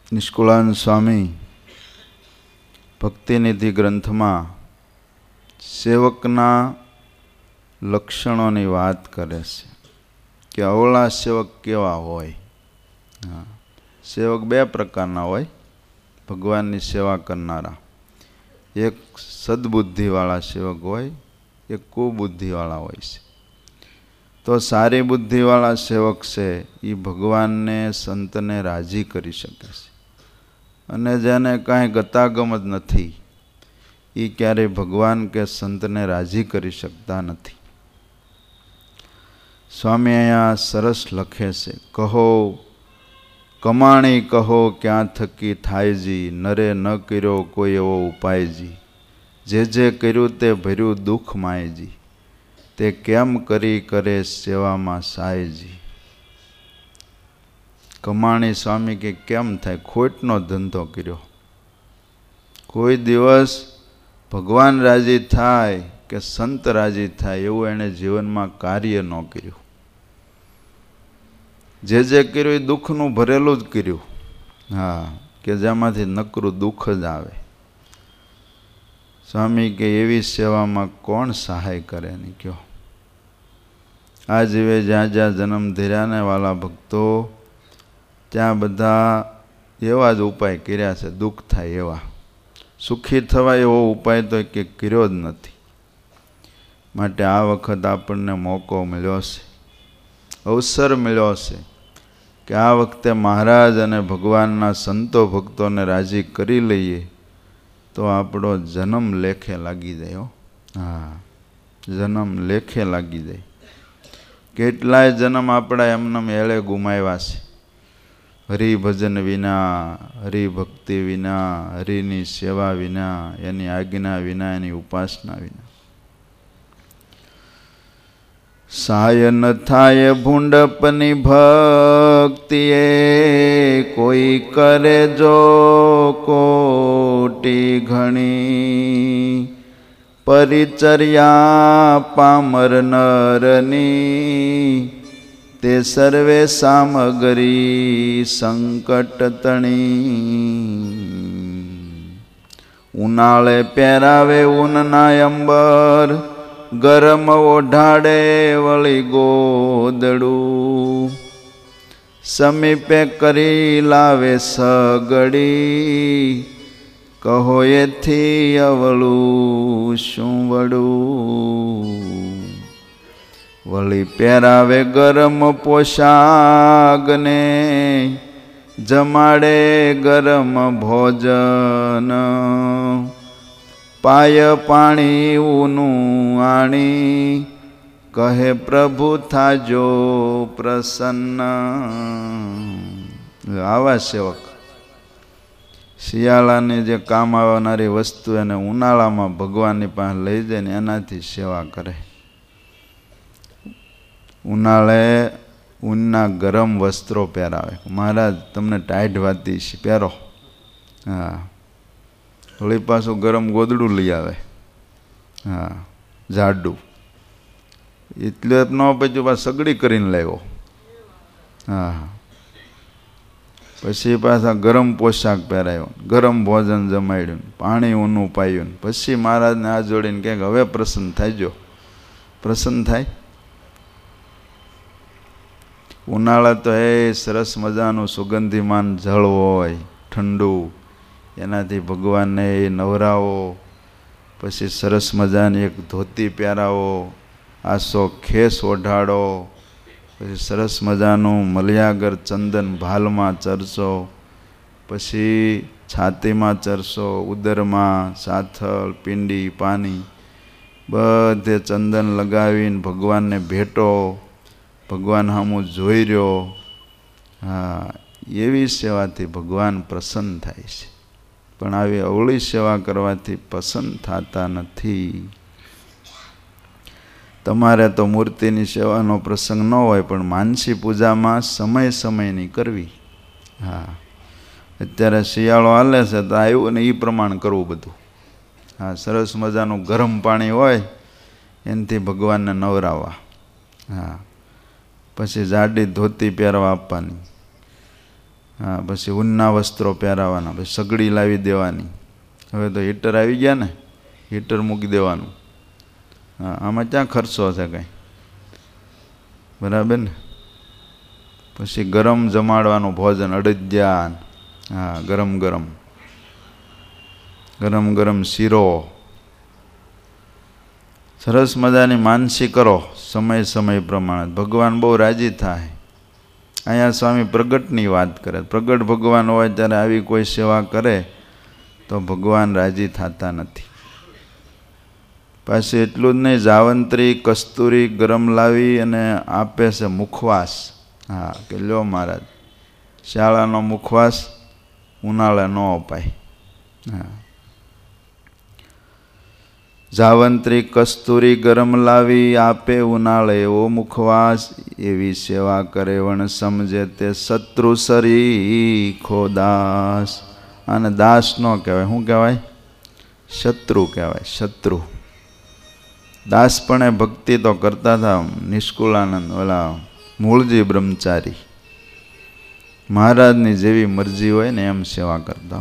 નિષ્કુળાનંદ સ્વામી ભક્તિનિધિ ગ્રંથમાં સેવકના લક્ષણોની વાત કરે છે કે અવળા સેવક કેવા હોય. સેવક બે પ્રકારના હોય ભગવાનની સેવા કરનારા. એક સદબુદ્ધિવાળા સેવક હોય, એક કુબુદ્ધિવાળા હોય છે. તો સારી બુદ્ધિવાળા સેવક છે એ ભગવાનને સંતને રાજી કરી શકે છે, અને જેને કાંઈ ગતાગમ જ નથી એ ક્યારેય ભગવાન કે સંતને રાજી કરી શકતા નથી. સ્વામી અહીંયા સરસ લખે છે, કહો કમાણી કહો ક્યાં થકી થાયજી, નરે ન કર્યો કોઈ એવો ઉપાયજી, જે કર્યું તે ભર્યું દુઃખ માયજી, તે કેમ કરી કરે સેવામાં સાયજી. કમાણી સ્વામી કે કેમ થાય? ખોટનો ધંધો કર્યો. કોઈ દિવસ ભગવાન રાજી થાય કે સંત રાજી થાય એવું એણે જીવનમાં કાર્ય ન કર્યું. જે કર્યું એ દુઃખનું ભરેલું જ કર્યું. કે જેમાંથી નકરું દુઃખ જ આવે. સ્વામી કે એવી સેવામાં કોણ સહાય કરે ને કયો? આ જીવે જ્યાં જ્યાં જન્મ ધર્યા ને વાલા ભક્તો, ત્યાં બધા એવા જ ઉપાય કર્યા છે દુઃખ થાય એવા. સુખી થવા એવો ઉપાય તો કે કર્યો જ નથી. માટે આ વખત આપણને મોકો મળ્યો છે, અવસર મળ્યો છે કે આ વખતે મહારાજ અને ભગવાનના સંતો ભક્તોને રાજી કરી લઈએ તો આપણો જન્મ લેખે લાગી જાય. જન્મ લેખે લાગી જાય. કેટલાય જન્મ આપણા એમનેમ એળે ગુમાવ્યા છે. હરિભજન વિના, હરિભક્તિ વિના, હરિની સેવા વિના, એની આજ્ઞા વિના, એની ઉપાસના વિના. સાય ન થાય ભૂંડપની ભક્તિએ, કોઈ કરે જો કોટી ઘણી, પરિચર્યા પામર નરની, તે સર્વે સામગરી સંકટ તણી. ઉનાળે પહેરાવે ઊનના અંબર, ગરમ ઓઢાડે વળી ગોદડું, સમીપે કરી લાવે સગડી, કહો એથી અવળું શું વડું. વળી પહેરાવે ગરમ પોશાકને, જમાડે ગરમ ભોજન, પાય પાણી ઊનું આણી, કહે પ્રભુ થાજો પ્રસન્ન. આવા સેવક શિયાળાની જે કામ આવનારી વસ્તુ એને ઉનાળામાં ભગવાનની પાસે લઈ જાય ને એનાથી સેવા કરે. ઉનાળે ઊનના ગરમ વસ્ત્રો પહેરાવે. મહારાજ તમને ટાઈટ વાતી છે પહેરો. વળી પાછું ગરમ ગોદડું લઈ આવે. જાડું. એટલે ન પછી પાછું સગડી કરીને લાવ્યો. પછી પાછા ગરમ પોશાક પહેરાયો, ગરમ ભોજન જમાડ્યું, પાણી ઊનું પાયું. પછી મહારાજને આ જોડીને કહે હવે પ્રસન્ન થાયજો. પ્રસન્ન થાય. ઉનાળા તો એ સરસ મજાનું સુગંધીમાન જળ હોય, ઠંડુ, એનાથી ભગવાનને એ નવરાવો. પછી સરસ મજાની એક ધોતી પહેરાવો, આસો ખેસ ઓઢાડો, પછી સરસ મજાનું મલિયાગર ચંદન ભાલમાં ચરસો, પછી છાતીમાં ચરસો, ઉદરમાં, સાથળ, પિંડી, પાની બધે ચંદન લગાવીને ભગવાનને ભેટો. ભગવાન સામું જોઈ રહ્યો. એવી સેવાથી ભગવાન પ્રસન્ન થાય છે. પણ આવી અવળી સેવા કરવાથી પસંદ થતા નથી. તમારે તો મૂર્તિની સેવાનો પ્રસંગ ન હોય, પણ માનસી પૂજામાં સમય સમયની કરવી. અત્યારે શિયાળો હાલે છે તો આવ્યું ને એ પ્રમાણે કરવું બધું. સરસ મજાનું ગરમ પાણી હોય એનાથી ભગવાનને નવરાવવા. પછી જાડી ધોતી પહેરવા આપવાની. હા, પછી ઊનના વસ્ત્રો પહેરાવાના, પછી સગડી લાવી દેવાની. હવે તો હીટર આવી ગયા ને, હીટર મૂકી દેવાનું. હા, આમાં ક્યાં ખર્ચો છે કાંઈ, બરાબર ને. પછી ગરમ જમાડવાનું ભોજન, અડદિયા, હા, ગરમ ગરમ ગરમ ગરમ શીરો, સરસ મજાની માનસી કરો સમય સમય પ્રમાણે. ભગવાન બહુ રાજી થાય. અહીંયા સ્વામી પ્રગટની વાત કરે. પ્રગટ ભગવાન હોય ત્યારે આવી કોઈ સેવા કરે તો ભગવાન રાજી થતા નથી. પાછી એટલું જ નહીં, જાવંત્રી કસ્તુરી ગરમ લાવી અને આપે છે મુખવાસ. હા, કે લ્યો મહારાજ, શાળાનો મુખવાસ ઉનાળે ન અપાય. હા, જાવંત્રી કસ્તુરી ગરમ લાવી આપે ઉનાળે એવો મુખવાસ. એવી સેવા કરે વણ સમજે તે શત્રુ સરીખો દાસ. અને દાસ ન કહેવાય, શું કહેવાય? શત્રુ કહેવાય, શત્રુ. દાસ પણ એ ભક્તિ તો કરતા હતા નિષ્કુળાનંદ, ઓલા મૂળજી બ્રહ્મચારી. મહારાજની જેવી મરજી હોય ને એમ સેવા કરતા.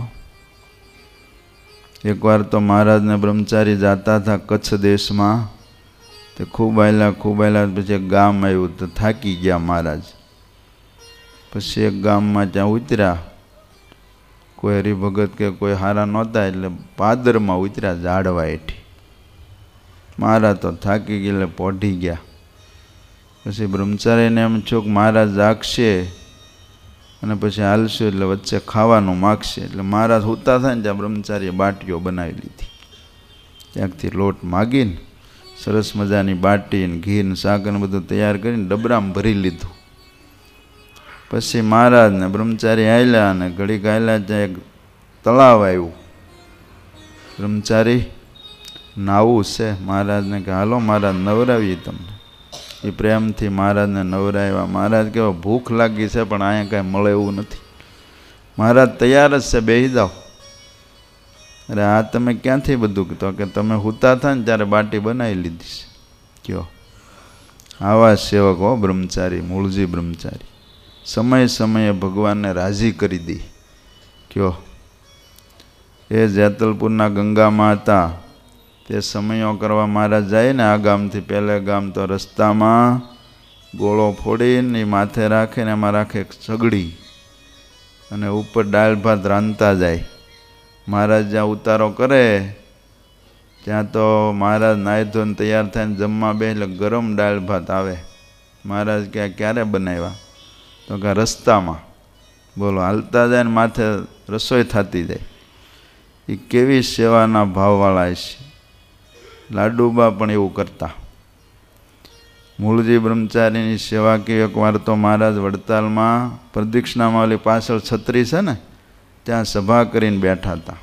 એકવાર તો મહારાજને બ્રહ્મચારી જતા હતા કચ્છ દેશમાં. તે ખૂબ આયલા પછી એક ગામ આવ્યું તો થાકી ગયા મહારાજ. પછી એક ગામમાં ત્યાં ઉતર્યા. કોઈ હરિભગત કે કોઈ હારા નહોતા એટલે પાદરમાં ઉતર્યા ઝાડવા હેઠી. મહારાજ તો થાકી ગયા એટલે પોઢી ગયા. પછી બ્રહ્મચારીને એમ થયું કે મહારાજ જાગશે અને પછી હાલશું એટલે વચ્ચે ખાવાનું માગશે. એટલે મહારાજ સૂતા થાય ને ત્યાં બ્રહ્મચારીએ બાટીઓ બનાવી લીધી. ત્યાંથી લોટ માગીને સરસ મજાની બાટી ને ઘી ને શાક ને બધું તૈયાર કરીને ડબરામાં ભરી લીધું. પછી મહારાજને બ્રહ્મચારી આવેલા અને ઘડીક આવેલા ત્યાં એક તળાવ આવ્યું. બ્રહ્મચારી નાવું છે. મહારાજને કે હાલો મહારાજ નવરાવીએ તમને. એ પ્રેમથી મહારાજને નવરાવ્યા. મહારાજ કહેવા ભૂખ લાગી છે પણ અહીંયા કાંઈ મળે એવું નથી. મહારાજ તૈયાર જ છે, બેસી જાઓ. અરે આ તમે ક્યાંથી બધું કીધું? કે તમે સૂતા હતા ને ત્યારે બાટી બનાવી લીધી છે. કયો આવા સેવક હો બ્રહ્મચારી, મૂળજી બ્રહ્મચારી. સમય સમયે ભગવાનને રાજી કરી દે. કયો એ જેતલપુરના ગંગામાં હતા તે સમયો કરવા મહારાજ જાય ને આ ગામથી પહેલે ગામ, તો રસ્તામાં ગોળો ફોડીને એ માથે રાખીને એમાં રાખે સગડી અને ઉપર દાળ ભાત રાંધતા જાય. મહારાજ જ્યાં ઉતારો કરે ત્યાં તો મહારાજ નાહી ધોઈને તૈયાર થઈને જમવા બે એટલે ગરમ દાળ ભાત આવે. મહારાજ ક્યારે બનાવ્યા? તો કે રસ્તામાં. બોલો, હાલતા જાય ને માથે રસોઈ થતી જાય. એ કેવી સેવાના ભાવવાળા છે. લાડુબા પણ એવું કરતા. મૂળજી બ્રહ્મચારીની સેવા કે એકવાર તો મહારાજ વડતાલમાં પ્રદક્ષિણામાં ઓલી પાછળ છત્રી છે ને ત્યાં સભા કરીને બેઠા હતા,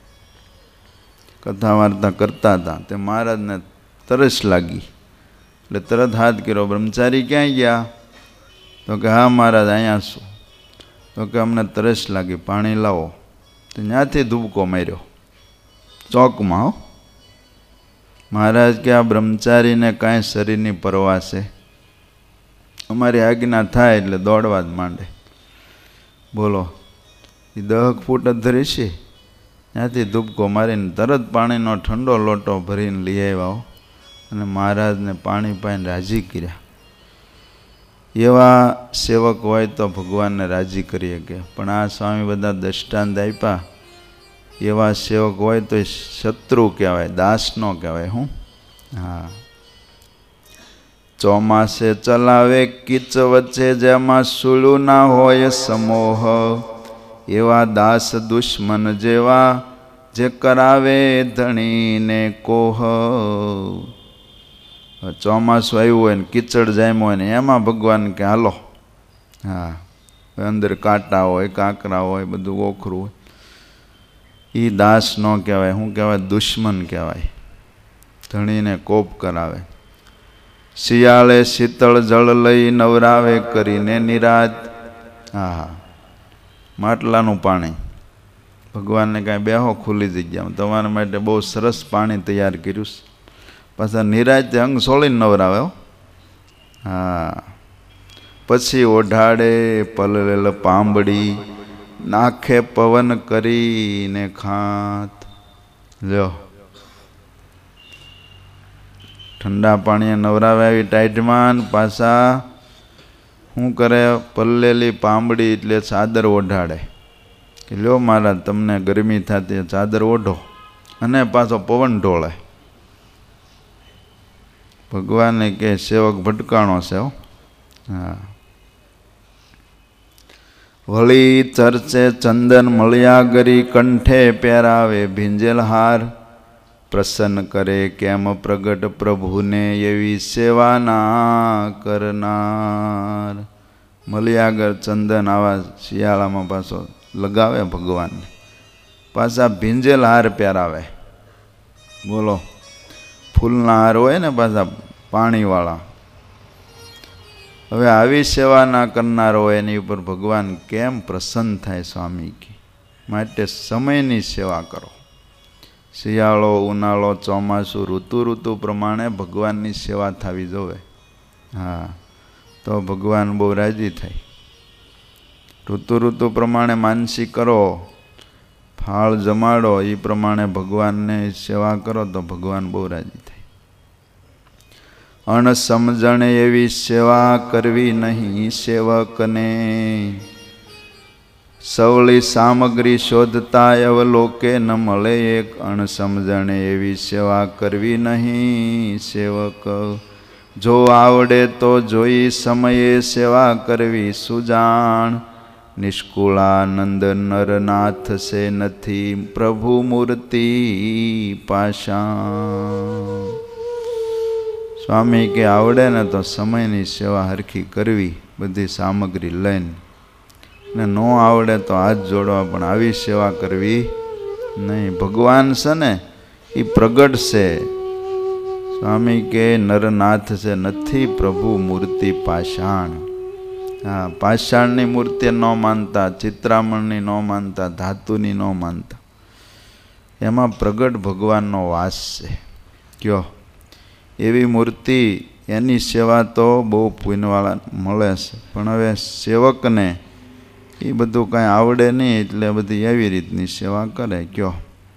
કથા વાર્તા કરતા હતા. તે મહારાજને તરસ લાગી એટલે તરત હાથ કર્યો, બ્રહ્મચારી ક્યાંય ગયા? તો કે હા મહારાજ અહીંયા છું. તો કે અમને તરસ લાગી, પાણી લાવો. તો ત્યાંથી ધૂબકો માર્યો ચોકમાં. હો મહારાજ કે આ બ્રહ્મચારીને કાંઈ શરીરની પરવા છે? અમારી આજ્ઞા થાય એટલે દોડવા જ માંડે. બોલો, એ 10 ફૂટ જ ધરી છે. ત્યાંથી ધૂબકો મારીને તરત પાણીનો ઠંડો લોટો ભરીને લઈ આવ્યા અને મહારાજને પાણી પાઈને રાજી કર્યા. એવા સેવક હોય તો ભગવાનને રાજી કરી શકે. પણ આ સ્વામી બધા દ્રષ્ટાંત આપ્યા. એવા સેવક હોય તો શત્રુ કહેવાય, દાસ નો કહેવાય. હું હા, ચોમાસે ચલાવે કીચ વચ્ચે જેમાં સુલું ના હોય સમોહ, એવા દાસ દુશ્મન જેવા જે કરાવે ધણીને કોહ. ચોમાસું આવ્યું હોય ને કીચડ જામ્યું હોય ને એમાં ભગવાન કે હાલો. હા, અંદર કાંટા હોય, કાંકરા હોય, બધું ઓખરું હોય. એ દાસ ન કહેવાય. શું કહેવાય? દુશ્મન કહેવાય. ધણીને કોપ કરાવે. શિયાળે શીતળ જળ લઈ નવરાવે કરીને નિરાત. હા, માટલાનું પાણી. ભગવાનને કાંઈ બેહો ખુલ્લી જગ્યામાં, તમારા માટે બહુ સરસ પાણી તૈયાર કર્યું છે. પાછા નિરાતે અંગ સોળીને નવરાવે. હા, પછી ઓઢાડે પલળેલ પાંબડી નાખે પવન કરીને ખાત. લ્યો, ઠંડા પાણીએ નવરાવે આવી ટાઈટમાં, પાછા શું કરે, પલ્લેલી પાંબડી એટલે ચાદર ઓઢાડે કે લ્યો મહારાજ તમને ગરમી થતી ચાદર ઓઢો, અને પાછો પવન ઢોળે. ભગવાને કે સેવક ભટકાણો છે. હા. વળી ચર્ચે ચંદન મળ્યા ગરી, કંઠે પહેરાવે ભીંજેલ હાર. પ્રસન્ન કરે કેમ પ્રગટ પ્રભુને, એવી સેવા ના કરનાર. મલિયાગર ચંદન આવા શિયાળામાં પાછો લગાવે ભગવાનને, પાછા ભીંજેલ હાર પહેરાવે. બોલો, ફૂલના હાર હોય ને પાછા પાણીવાળા. હવે આવી સેવા ના કરનાર હોય એની ઉપર ભગવાન કેમ પ્રસન્ન થાય સ્વામી કે. માટે સમયની સેવા કરો. શિયાળો, ઉનાળો, ચોમાસું, ઋતુ પ્રમાણે ભગવાનની સેવા થવી જોવે. હા, તો ભગવાન બહુ રાજી થાય. ઋતુ પ્રમાણે માનસી કરો, ફાળ જમાડો, એ પ્રમાણે ભગવાનને સેવા કરો તો ભગવાન બહુ રાજી થાય. અણસમજણે એવી સેવા કરવી નહીં સેવકને, સવળી સામગ્રી શોધતા અવલોકે ન મળે એક. અણસમજણે એવી સેવા કરવી નહીં સેવક, જો આવડે તો જોઈ સમયે સેવા કરવી સુજાણ. નિષ્કુળાનંદ નરનાથ સે નથી પ્રભુ મૂર્તિ પાષાણ. સ્વામી કે આવડે ને તો સમયની સેવા હરખી કરવી, બધી સામગ્રી લઈને. ને ન આવડે તો હાથ જોડવા, પણ આવી સેવા કરવી નહીં. ભગવાન છે ને એ પ્રગટ છે. સ્વામી કે નરનાથ છે નથી પ્રભુ મૂર્તિ પાષાણ. હા, પાષાણની મૂર્તિ ન માનતા, ચિત્રામણની ન માનતા, ધાતુની ન માનતા. એમાં પ્રગટ ભગવાનનો વાસ છે. કયો એવી મૂર્તિ, એની સેવા તો બહુ પુણ્યવાળા મળે છે. પણ હવે સેવકને એ બધું કાંઈ આવડે નહીં, એટલે બધી એવી રીતની સેવા કરે. કયો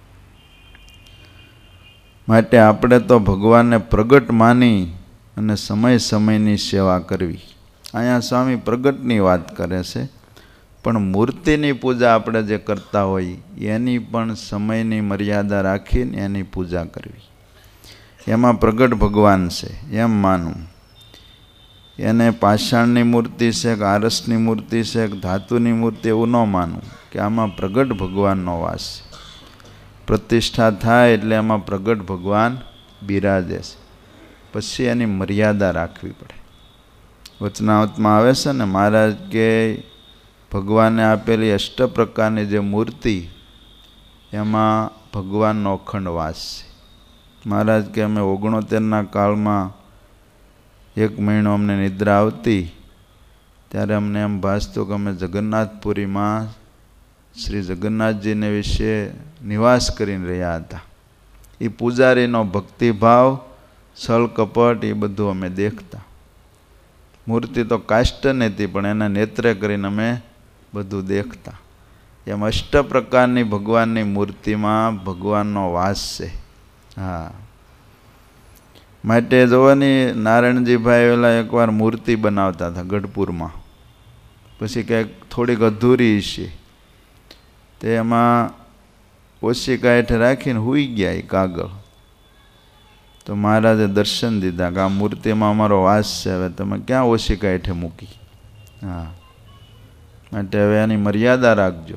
માટે આપણે તો ભગવાનને પ્રગટ માની અને સમયની સેવા કરવી. અહીંયા સ્વામી પ્રગટની વાત કરે છે, પણ મૂર્તિની પૂજા આપણે જે કરતા હોય એની પણ સમયની મર્યાદા રાખીને એની પૂજા કરવી. એમાં પ્રગટ ભગવાન છે એમ માનવું. એને પાષાણની મૂર્તિ છે કે આરસની મૂર્તિ છે કે ધાતુની મૂર્તિ એવું ન માનવું કે આમાં પ્રગટ ભગવાનનો વાસ છે. પ્રતિષ્ઠા થાય એટલે એમાં પ્રગટ ભગવાન બિરાજે છે. પછી એની મર્યાદા રાખવી પડે. વચનાવતમાં આવે છે ને, મહારાજ કે ભગવાને આપેલી અષ્ટ પ્રકારની જે મૂર્તિ, એમાં ભગવાનનો અખંડ વાસ છે. મહારાજ કે અમે 69ના કાળમાં 1 મહિનો અમને નિદ્રા આવતી, ત્યારે અમને એમ ભાસતું કે અમે જગન્નાથપુરીમાં શ્રી જગન્નાથજીને વિશે નિવાસ કરીને રહ્યા હતા. એ પૂજારીનો ભક્તિભાવ, છળ કપટ એ બધું અમે દેખતા. મૂર્તિ તો કાષ્ટની હતી, પણ એના નેત્રે કરીને અમે બધું દેખતા. એમ અષ્ટ પ્રકારની ભગવાનની મૂર્તિમાં ભગવાનનો વાસ છે. હા, માટે જોવાની નારાયણજીભાઈ ઓલા એકવાર મૂર્તિ બનાવતા હતા ગઢપુરમાં. પછી કંઈક થોડીક અધૂરી છે, તે એમાં ઓશિકા હેઠે રાખીને સૂઈ ગયા એ કાગળ. તો મહારાજે દર્શન દીધા કે આ મૂર્તિમાં અમારો વાસ છે, હવે તમે ક્યાં ઓશિકા હેઠે મૂકી. હા, માટે હવે એની મર્યાદા રાખજો.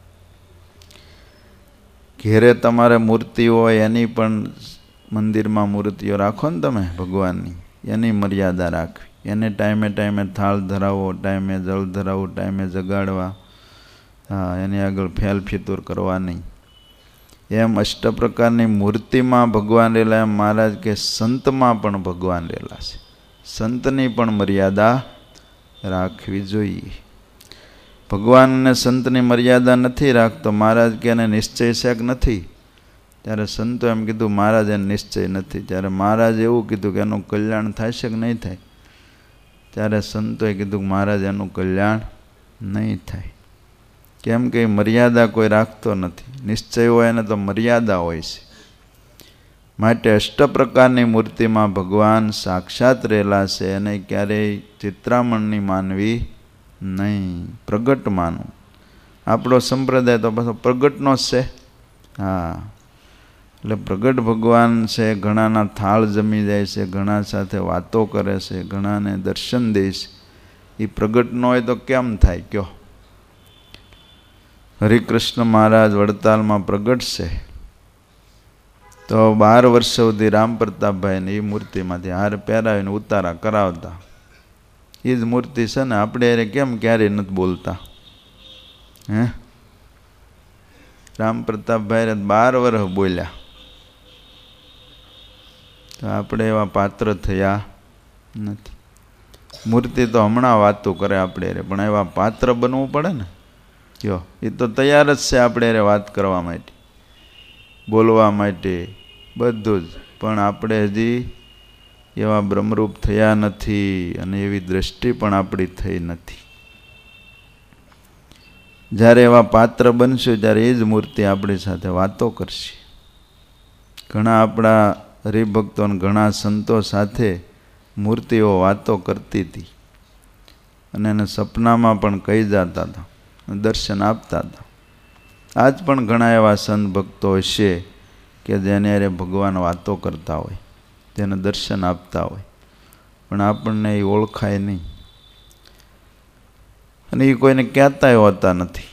ઘેરે તમારે મૂર્તિ હોય એની પણ મંદિરમાં મૂર્તિઓ રાખો ને તમે ભગવાનની, એની મર્યાદા રાખવી. એને ટાઈમે થાળ ધરાવો, ટાઈમે જળ ધરાવવું, ટાઈમે જગાડવા. હા, એની આગળ ફેલ ફિતુર કરવા નહીં. એમ અષ્ટ પ્રકારની મૂર્તિમાં ભગવાન રહેલા, એમ મહારાજ કે સંતમાં પણ ભગવાન રહેલા છે. સંતની પણ મર્યાદા રાખવી જોઈએ. ભગવાન અને સંતની મર્યાદા નથી રાખતો. મહારાજ કે એને નિશ્ચય છે કે નથી, ત્યારે સંતો એમ કીધું મહારાજ એને નિશ્ચય નથી. ત્યારે મહારાજ એવું કીધું કે એનું કલ્યાણ થશે કે નહીં થાય. ત્યારે સંતોએ કીધું કે મહારાજ એનું કલ્યાણ નહીં થાય. કેમ કે મર્યાદા કોઈ રાખતો નથી. નિશ્ચય હોય એને તો મર્યાદા હોય છે. માટે અષ્ટ પ્રકારની મૂર્તિમાં ભગવાન સાક્ષાત રહેલા છે. એને ક્યારેય ચિત્રામણની માનવી નહીં, પ્રગટ માનવું. આપણો સંપ્રદાય તો પાછો પ્રગટનો જ છે. હા, એટલે પ્રગટ ભગવાન છે. ઘણાના થાળ જમી જાય છે, ઘણા સાથે વાતો કરે છે, ઘણાને દર્શન દે છે. એ પ્રગટ ન હોય તો કેમ થાય કયો? હરિકૃષ્ણ મહારાજ વડતાલમાં પ્રગટ છે તો 12 વર્ષ સુધી રામ પ્રતાપભાઈને એ મૂર્તિમાંથી હાર પહેરાવીને ઉતારા કરાવતા. એ જ મૂર્તિ છે ને. આપણે અરે કેમ ક્યારેય નથી બોલતા? હે, રામ પ્રતાપભાઈ 12 વર્ષ બોલ્યા તો આપણે એવા પાત્ર થયા નથી. મૂર્તિ તો હમણાં વાતો કરે આપણે અરે, પણ એવા પાત્ર બનવું પડે ને. કયો, એ તો તૈયાર જ છે આપણે અરે વાત કરવા માટે, બોલવા માટે, બધું જ. પણ આપણે હજી એવા બ્રહ્મરૂપ થયા નથી અને એવી દ્રષ્ટિ પણ આપણી થઈ નથી. જ્યારે એવા પાત્ર બનશું ત્યારે એ જ મૂર્તિ આપણી સાથે વાતો કરશે. ઘણા આપણા હરિભક્તો અને ઘણા સંતો સાથે મૂર્તિઓ વાતો કરતી હતી અને એને સપનામાં પણ કહી જતા હતા, દર્શન આપતા હતા. આજ પણ ઘણા એવા સંત ભક્તો હશે કે જેને અરે ભગવાન વાતો કરતા હોય, તેને દર્શન આપતા હોય, પણ આપણને એ ઓળખાય નહીં અને એ કોઈને કહેતાય હોતા નથી.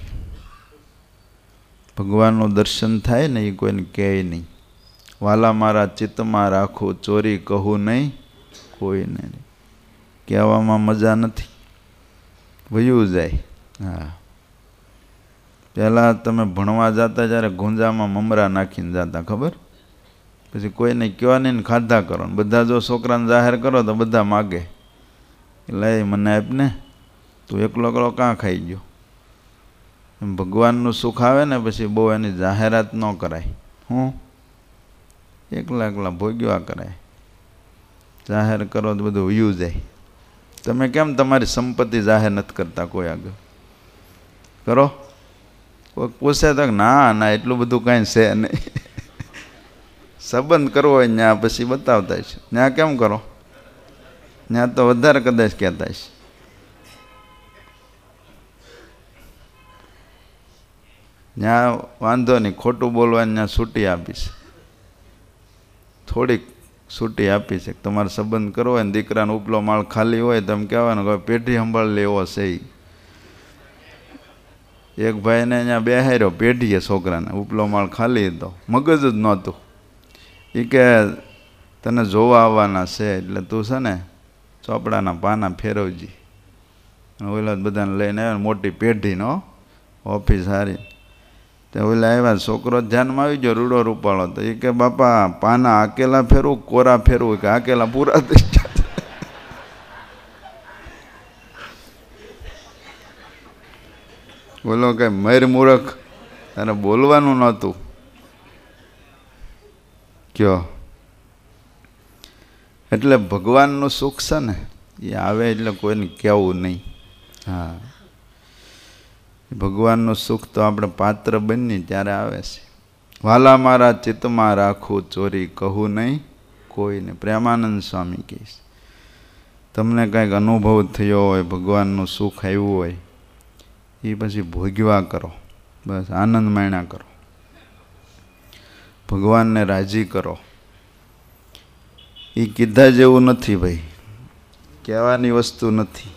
ભગવાનનું દર્શન થાય ને એ કોઈને કહે નહીં. વાલા મારા ચિત્તમાં રાખું, ચોરી કહું નહીં કોઈને. કહેવામાં મજા નથી, વયું જાય. હા, પહેલાં તમે ભણવા જતા જ્યારે ગુંજામાં મમરા નાખીને જતા, ખબર? પછી કોઈને કહેવાની ને ખાધા કરો ને બધા જો છોકરાને જાહેર કરો તો બધા માગે, લઈ મને આપને, તું એકલો એકલો કાં ખાઈ ગયો? ભગવાનનું સુખ આવે ને પછી બહુ એની જાહેરાત ન કરાય. હું એકલા એકલા ભોગ્યા કરાય. જાહેર કરો તો બધું વયું જાય. તમે કેમ તમારી સંપત્તિ જાહેર નથી કરતા કોઈ આગળ? કરો? કોઈ પૂછે તો ના ના એટલું બધું કાંઈ છે નહીં. સંબંધ કરવો હોય ત્યાં પછી બતાવતા છે. ત્યાં કેમ કરો? ત્યાં તો વધારે કદાચ કહેતા છે. ત્યાં વાંધો નહીં, ખોટું બોલવાની ત્યાં છૂટી આપીશ, થોડીક છૂટી આપી છે. તમારે સંબંધ કરવો હોય ને દીકરાનો ઉપલો માળ ખાલી હોય તો એમ કહેવાનું કે પેઢી સંભાળ લેવો છે. એક ભાઈને અહીંયા બેહાર્યો પેઢીએ છોકરાને, ઉપલો માળ ખાલી હતો, મગજ જ નહોતું. એ કે તને જોવા આવવાના છે એટલે તું છે ને ચોપડાના પાના ફેરવજી. ઓલા બધાને લઈને આવ્યા, મોટી પેઢીનો ઓફિસ હારી. તો ઓલા આવ્યા, છોકરો ધ્યાનમાં આવી ગયો, રૂડો રૂપાળો. તો એ કે બાપા પાના આકેલા ફેરવું કોરા ફેરવું? કે આકેલા પૂરા થઈ ગયા. બોલો કે મર મૂરખ, તારે બોલવાનું નહોતું. કયો? એટલે ભગવાનનું સુખ છે ને એ આવે એટલે કોઈને કહેવું નહીં. હા, ભગવાનનું સુખ તો આપણે પાત્ર બની ત્યારે આવે છે. વાલા મારા ચિત્તમાં રાખું, ચોરી કહું નહીં કોઈને. પ્રેમાનંદ સ્વામી કહે છે, તમને કાંઈક અનુભવ થયો હોય, ભગવાનનું સુખ આવ્યું હોય, એ પછી ભોગવા કરો, બસ આનંદ માણ્યા કરો, ભગવાનને રાજી કરો. એ કીધા જેવું નથી ભાઈ, કહેવાની વસ્તુ નથી.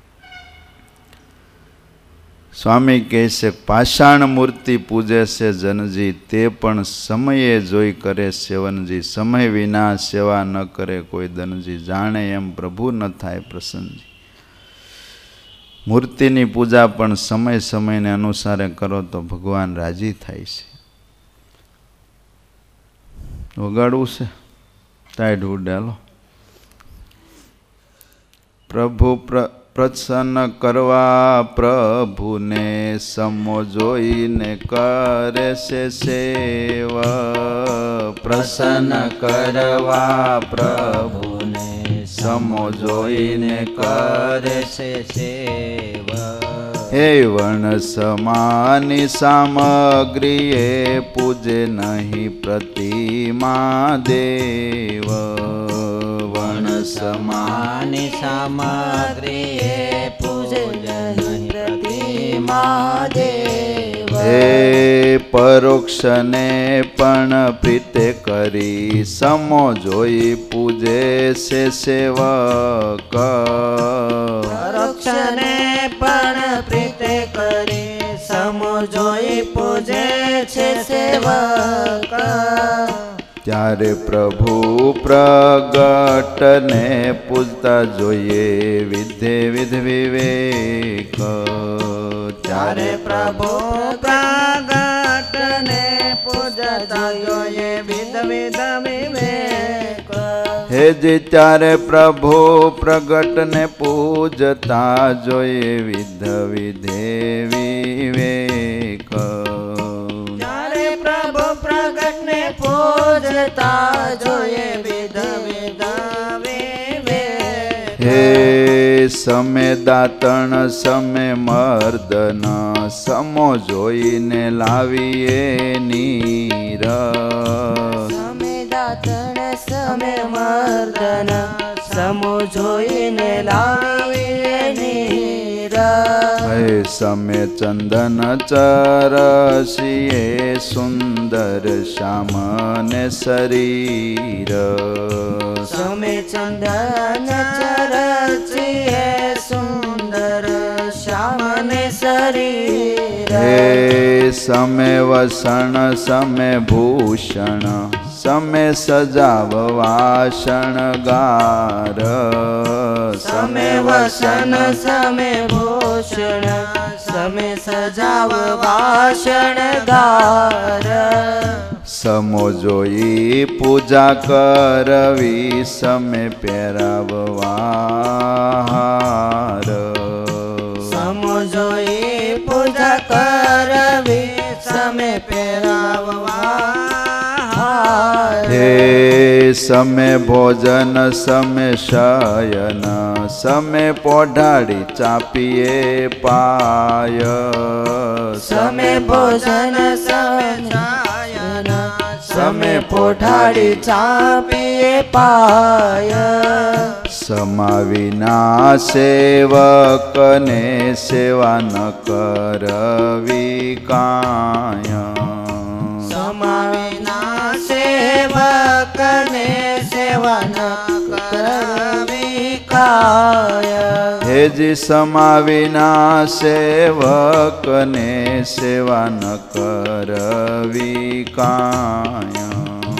સ્વામી કહે છે, પાષાણ મૂર્તિ પૂજે છે જનજી, તે પણ સમયે જોઈ કરે સેવનજી. સમય વિના સેવા ન કરે કોઈ દનજી, જાણે એમ પ્રભુ ન થાય પ્રસન્નજી. મૂર્તિની પૂજા પણ સમય સમયને અનુસારે કરો તો ભગવાન રાજી થાય છે. વગાડવું છે? ટાઈડ ઉડાલો. પ્રભુ પ્રસન્ન કરવા પ્રભુને સમો જોઈને કરે છે સેવા. પ્રસન્ન કરવા પ્રભુને સમો જોઈને કરે છે સેવા. હે વણ સમાની સામગ્રીએ પૂજે નહીં પ્રતિમા દેવ. વણ સમાની સામગ્રીએ પૂજે નહીં પ્રતિમા દેવ. હે પરોક્ષને પણ પ્રીતે કરી સમો જોઈ પૂજે છે સેવક. પરોક્ષને પણ પ્રીતે કરી સમો જોઈ પૂજે છે સેવક. ત્યારે પ્રભુ પ્રગટને પૂજતા જોઈએ વિધે વિધ વિવેક. ત્યારે પ્રભુ પ્રગટને પૂજતા જોઈએ વિધ વિધ વિવેક. હેજી ત્યારે પ્રભુ પ્રગટને પૂજતા જોઈએ વિધ વિધે વિવેક. ત્યારે પ્રભુ પ્રગટને પૂજતા જોઈએ વિધ વિધ વિવેક. હે સમે દાતણ સમે મર્દન સમો જોઈને લાવીએ નીર. સમે દાતણ સમે મર્દન સમો જોઈને લાવીએ નીર. હે સમે ચંદન ચરસીએ સુંદર શ્યામને શરીર. સમે ચંદન ચરચીએ સુંદર શ્યામને શરીર. હે સમે વસણ સમે ભૂષણ સમે સજાવવા શણગાર. સમે વસન સમે ભૂષણ સમે સજાવવા શણગાર. સમો જોઈ પૂજા કરવી સમે પહેરાવવા હાર. સમો જોઈ પૂજા કરવી સમે પહેરાવવા હાર. હે સમે ભોજન સમે શયન સમે પોઢાડી ચાપીએ પાય. સમે ભોજન સમે શયન સમે પોઢાડી ચાપીએ પાય. સમાવિના સેવકને સેવા ન કરવી કાય. સમાવિના સેવકને સેવા ન કરવી કાય. હેજી સમાવિના સેવકને સેવા ન કરવી કાય.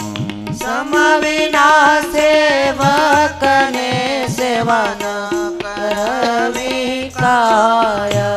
સમાવિના સેવકને સેવા ન કરવી કાય.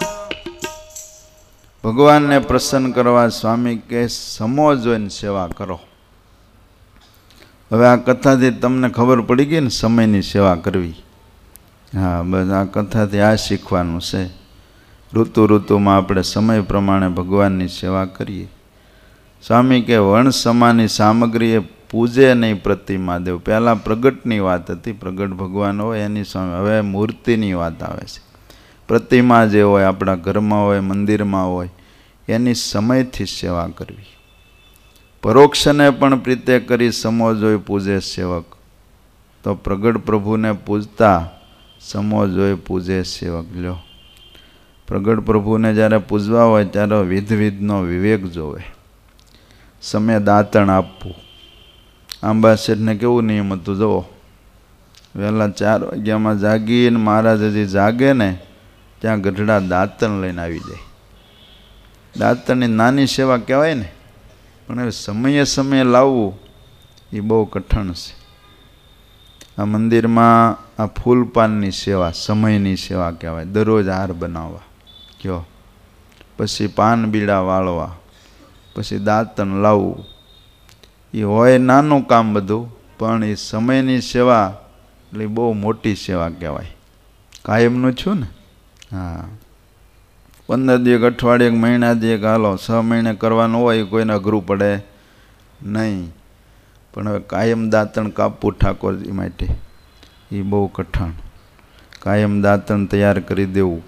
ભગવાનને પ્રસન્ન કરવા સ્વામી કે સમો જોઈને સેવા કરો. હવે આ કથાથી તમને ખબર પડી ગઈ ને સમયની સેવા કરવી. હા, બસ આ કથાથી આ શીખવાનું છે. ઋતુમાં આપણે સમય પ્રમાણે ભગવાનની સેવા કરીએ. સ્વામી કે વણ સમાની સામગ્રીએ પૂજે નહીં પ્રતિમા દેવ. પહેલાં પ્રગટની વાત હતી, પ્રગટ ભગવાન હોય એની સામે. હવે મૂર્તિની વાત આવે છે. પ્રતિમા જે હોય આપણા ઘરમાં હોય મંદિરમાં હોય એની સમયથી સેવા કરવી. પરોક્ષને પણ પ્રીતે કરી સમો જોઈ પૂજે સેવક. તો પ્રગટ પ્રભુને પૂજતા સમો જોઈ પૂજે સેવક. લ્યો, પ્રગટ પ્રભુને જ્યારે પૂજવા હોય ત્યારે વિધનો વિવેક જોવે. સમય દાંતણ આપવું. આંબા શેઠને કેવું નિયમ હતું જુઓ, વહેલા 4 વાગ્યામાં જાગીને મહારાજ હજી જાગે ને ત્યાં ગઢડા દાંતણ લઈને આવી જાય. દાંતણની નાની સેવા કહેવાય ને, પણ હવે સમયે લાવવું એ બહુ કઠણ છે. આ મંદિરમાં આ ફૂલપાનની સેવા સમયની સેવા કહેવાય. દરરોજ હાર બનાવવા કયો, પછી પાન બીડા વાળવા, પછી દાંતણ લાવવું. એ હોય નાનું કામ બધું, પણ એ સમયની સેવા એટલે બહુ મોટી સેવા કહેવાય. કાયમનું છું ને. હા, 15 દિવસ, અઠવાડિયે, મહિના દીક હાલો, 6 મહિને કરવાનું હોય કોઈને અઘરું પડે નહીં. પણ હવે કાયમ દાંતણ કાપવું ઠાકોરજી માટે એ બહુ કઠણ. કાયમ દાંતણ તૈયાર કરી દેવું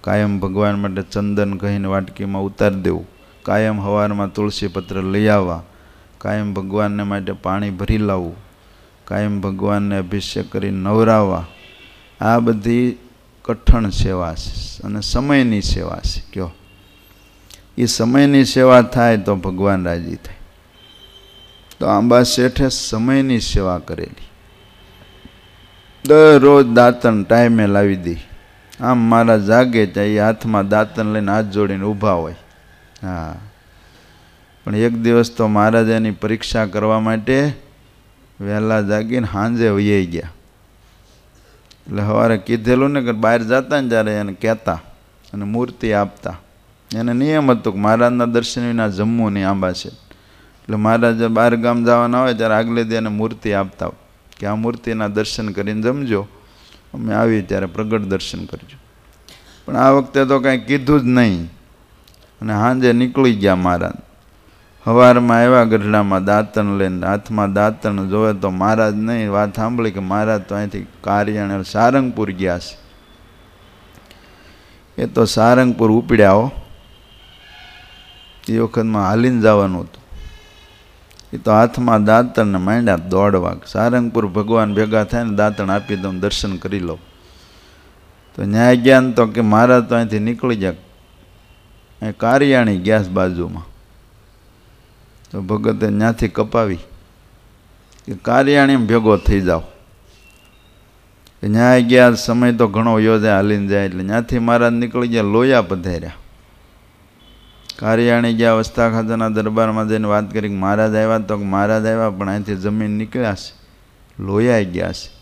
કાયમ ભગવાન માટે ચંદન કહીને વાટકીમાં ઉતારી દેવું, કાયમ સવારમાં તુલસી પત્ર લઈ આવવા, કાયમ ભગવાનને માટે પાણી ભરી લાવવું, કાયમ ભગવાનને અભિષેક કરી નવરાવવા, આ બધી કઠણ સેવા છે અને સમયની સેવા છે. કયો એ સમયની સેવા થાય તો ભગવાન રાજી થાય. તો આંબા શેઠે સમયની સેવા કરેલી. દરરોજ દાંતણ ટાઈમે લાવી દે. આમ મારા જાગે ત્યાં એ હાથમાં દાંતણ લઈને હાથ જોડીને ઊભા હોય. હા, પણ એક દિવસ તો મહારાજ એની પરીક્ષા કરવા માટે વહેલા જાગીને સાંજે વહી ગયા. એટલે સવારે કીધેલું ને કે બહાર જતા ને ત્યારે એને કહેતા અને મૂર્તિ આપતા. એને નિયમ હતું કે મહારાજના દર્શન વિના જમવું નહીં આંબા છે. એટલે મહારાજ બહાર ગામ જવાના હોય ત્યારે આગલે દી એને મૂર્તિ આપતા કે આ મૂર્તિના દર્શન કરીને જમજો, અમે આવીએ ત્યારે પ્રગટ દર્શન કરજો. પણ આ વખતે તો કાંઈ કીધું જ નહીં અને સાંજે નીકળી ગયા મહારાજ. સવારમાં આવ્યા ગઢડામાં દાંતણ લઈને, હાથમાં દાંતણ જોવે તો મહારાજ નહીં. વાત સાંભળી કે મહારાજ તો અહીંથી કાર્યાણે સારંગપુર ગયા છે. એ તો સારંગપુર ઉપડ્યા હો. એ વખતમાં હાલીને જવાનું હતું. એ તો હાથમાં દાંતણને માંડ્યા દોડવા. સારંગપુર ભગવાન ભેગા થાય ને દાંતણ આપી દઉં, દર્શન કરી લો. તો ન્યાય ગયા ને તો કે મહારાજ તો અહીંથી નીકળી જાય, અહીં કારિયાણી ગેસ બાજુમાં. તો ભગતે ત્યાંથી કપાવી કે કારિયાણી ભેગો થઈ જાઓ. ન્યાય ગયા, સમય તો ઘણો યોજાય હાલીને જાય. એટલે ત્યાંથી મહારાજ નીકળી ગયા, લોયા પધાર્યા. કારિયાણી ગયા, વસ્તા ખાતાના દરબારમાં જઈને વાત કરી કે મહારાજ આવ્યા. તો મહારાજ આવ્યા પણ અહીંથી જમીન નીકળ્યા છે, લોયા ગયા છે.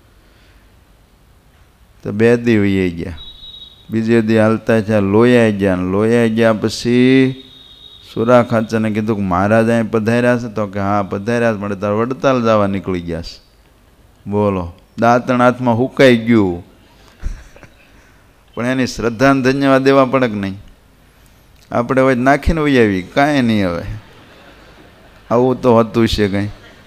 તો 2 દી વહી ગયા. બીજે દી હાલતા થયા, લોયા ગયા. લોયા ગયા પછી સુરા ખાચાને કીધું કે મહારાજ અહીં પધાર્યા છે. તો કે હા પધાર્યા છે, પણ તારે વડતાલ જવા નીકળી ગયા છે. બોલો, દાંતણ હાથમાં હુકાઈ ગયું. પણ એની શ્રદ્ધાને ધન્યવાદ દેવા પડે કે નહીં? આપણે હવે નાખીને વહી આવી, કાંઈ નહીં. હવે આવું તો હતું છે કંઈ.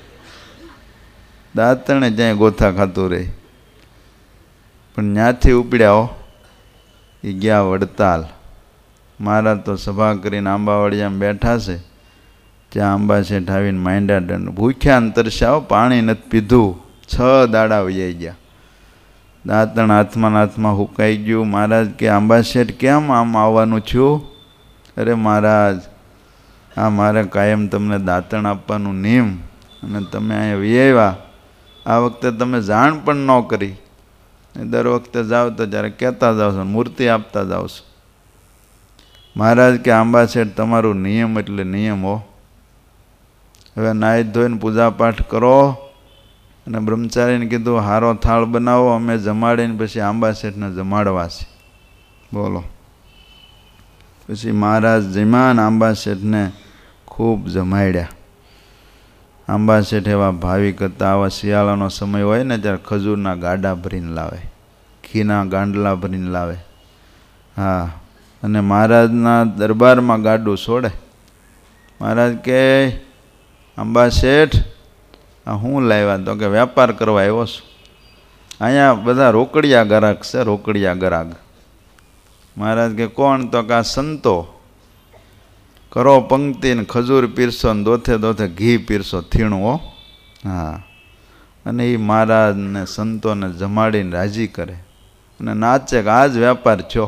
દાંતણે જ્યાં ગોથા ખાતું રહે. પણ ત્યાંથી ઉપડ્યા હો, એ ગયા વડતાલ. મહારાજ તો સભા કરીને આંબાવાડિયામાં બેઠા છે. ત્યાં આંબા શેઠ આવીને માંડ્યા દંડ. ભૂખ્યા ને તરસ્યા, પાણી નથી પીધું. 6 દાડા વહી ગયા. દાંતણ હાથમાં હુકાઈ ગયું. મહારાજ કે આંબા શેઠ કેમ આમ આવવાનું થયું? અરે મહારાજ, આ મારે કાયમ તમને દાંતણ આપવાનું નિયમ, અને તમે અહીંયા વહી આવ્યા. આ વખતે તમે જાણ પણ ન કરી. દર વખતે જાઓ તો જ્યારે કહેતા જાઓ છો, મૂર્તિ આપતા જાઓ છો. મહારાજ કે આંબા શેઠ તમારું નિયમ એટલે નિયમ હો. હવે નાહી ધોઈને પૂજાપાઠ કરો. અને બ્રહ્મચારીને કીધું હારો થાળ બનાવો, અમે જમાડીને પછી આંબા શેઠને જમાડવા છે. બોલો. પછી મહારાજ જમાન આંબા શેઠને ખૂબ જમાડ્યા. આંબા શેઠ એવા ભાવિક હતા. આવા શિયાળાનો સમય હોય ને ત્યારે ખજૂરના ગાડા ભરીને લાવે, ઘીના ગાંડલા ભરીને લાવે. હા, અને મહારાજના દરબારમાં ગાડું છોડે. મહારાજ કે આંબા શેઠ આ હું લાવ્યા? તો કે વેપાર કરવા આવ્યો છું. અહીંયા બધા રોકડિયા ગ્રાહક છે, રોકડિયા ગ્રાહક. મહારાજ કે કોણ? તો કે આ સંતો. કરો પંક્તિ ને ખજૂર પીરસો ને દોથે દોથે ઘી પીરસો, થીણું હો. હા, અને એ મહારાજને સંતોને જમાડીને રાજી કરે અને નાચે કે આ જ વેપાર છો.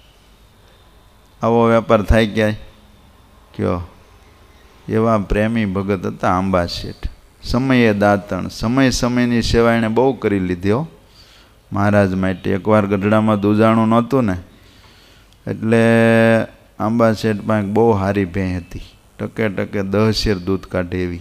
આવો વેપાર થાય ક્યાંય? કયો? એવા પ્રેમી ભગત હતા આંબા શેઠ. સમયે દાંતણ, સમયની સેવા એણે બહુ કરી લીધી હો મહારાજ માટે. એકવાર ગઢડામાં દૂજાણું નહોતું ને, એટલે આંબા શેઠ પાસે બહુ સારી ભેં હતી. ટકે ટકે 10 શેર દૂધ કાઢે એવી.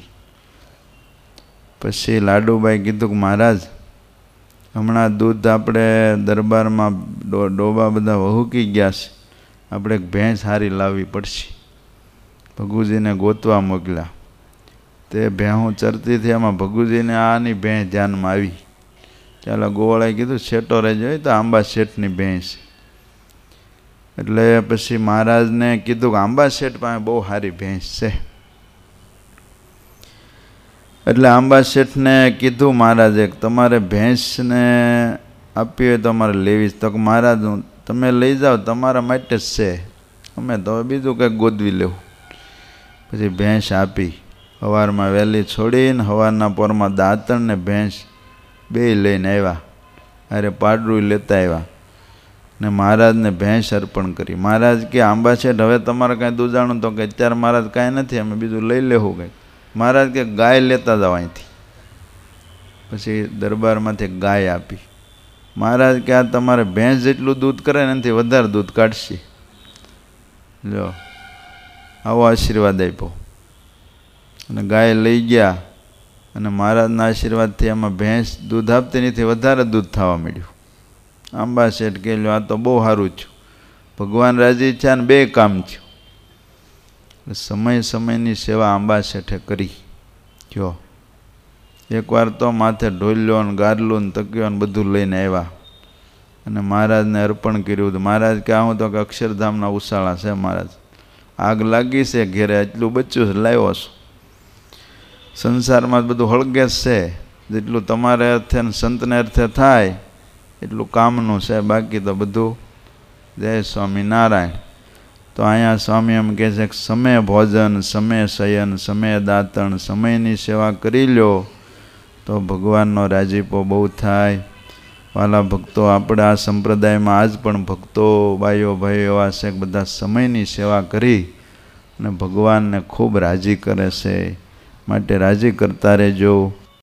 પછી લાડુભાઈ કીધું કે મહારાજ હમણાં દૂધ આપણે દરબારમાં ડોબા બધા વહુકી ગયા છે, આપણે એક ભેંસ સારી લાવવી પડશે. ભગુજીને ગોતવા મોકલ્યા. તે ભેહું ચરતી હતી, એમાં ભગુજીને આની ભેંસ ધ્યાનમાં આવી. ચાલો ગોવાળાએ કીધું શેઠો રહેજો, તો આંબા શેઠની ભેંસ. એટલે પછી મહારાજને કીધું કે આંબા શેઠ પાસે બહુ સારી ભેંસ છે. એટલે આંબા શેઠને કીધું મહારાજે તમારે ભેંસને આપી હોય તો અમારે લેવી જ. તો કે મહારાજ તમે લઈ જાઓ, તમારા માટે જ છે, અમે તો હવે બીજું કંઈક ગોદવી લેવું. પછી ભેંસ આપી. સવારમાં વહેલી છોડીને સવારના પોરમાં દાંતણ ને ભેંસ બે લઈને આવ્યા. અરે પાડરું લેતા આવ્યા ને મહારાજને ભેંસ અર્પણ કરી. મહારાજ કે આંબા શેઠ હવે તમારે કાંઈ દૂજાણું? તો કે અત્યારે મહારાજ કાંઈ નથી, અમે બીજું લઈ લેવું કંઈક. મહારાજ કે ગાય લેતા જાઓ અહીંથી. પછી દરબારમાંથી ગાય આપી. મહારાજ કે આ તમારે ભેંસ જેટલું દૂધ કરે ને એનાથી વધારે દૂધ કાઢશે. લો આવો આશીર્વાદ આપ્યો. અને ગાય લઈ ગયા અને મહારાજના આશીર્વાદથી એમાં ભેંસ દૂધ આપતી નથી, વધારે દૂધ થવા મળ્યું. આંબા શેઠ કહે લો આ તો બહુ સારું થયું, ભગવાન રાજી થયા ને બે કામ થયું. સમય સમયની સેવા આંબા શેઠે કરી. કયો એકવાર તો માથે ઢોલ્યો ને ગારલું ને તક્યો ને બધું લઈને આવ્યા અને મહારાજને અર્પણ કર્યું. મહારાજ કે આવું તો કે અક્ષરધામના ઉસાળા છે મહારાજ, આગ લાગી છે ઘેરે, એટલું બચ્યું છે લાવ્યો છું. સંસારમાં બધું હળગે છે, જેટલું તમારે અર્થે ને સંતને અર્થે થાય એટલું કામનું છે, બાકી તો બધું જય સ્વામિનારાયણ. તો અહીંયા સ્વામી એમ કહે છે કે સમય ભોજન, સમય શયન, સમય દાંતણ, સમયની સેવા કરી લ્યો તો ભગવાનનો રાજીપો બહુ થાય. વાલા ભક્તો, આપણે આ સંપ્રદાયમાં આજ પણ ભક્તો ભાઈઓ ભાઈઓ એવા છે કે બધા સમયની સેવા કરી અને ભગવાનને ખૂબ રાજી કરે છે. માટે રાજી કરતા રહેજો.